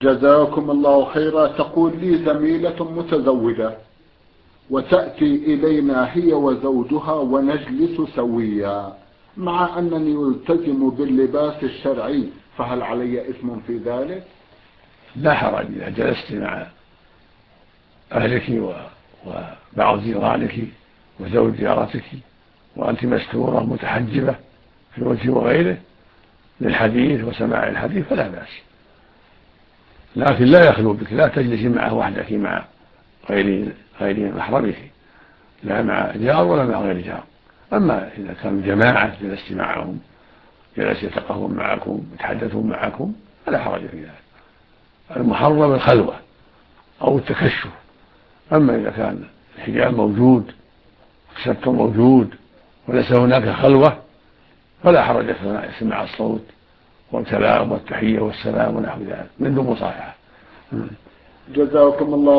جزاكم الله خيرا. تقول لي زميلة متزوجة وتأتي إلينا هي وزوجها ونجلس سويا، مع أنني ألتزم باللباس الشرعي، فهل علي إثم في ذلك؟ لا حرج إذا جلست مع أهلك وبعض جيرانك وزوج جارتك وأنت مستورة متحجبة في الوجه وغيره للحديث وسماع الحديث فلا بأس، لكن لا يخلو بك، لا تجلسي معه وحدك مع غير محرمك، لا مع جار ولا مع غير جار. أما إذا كان جماعة جلست معهم، جلس يتقهون معكم يتحدثون معكم فلا حرج في ذلك. المحرم الخلوة أو التكشف. أما إذا كان الحجاب موجود والستر موجود وليس هناك خلوة فلا حرج في سماع الصوت والكلام والتحية والسلام ونحو ذلك من دون مصافحة. جزاكم الله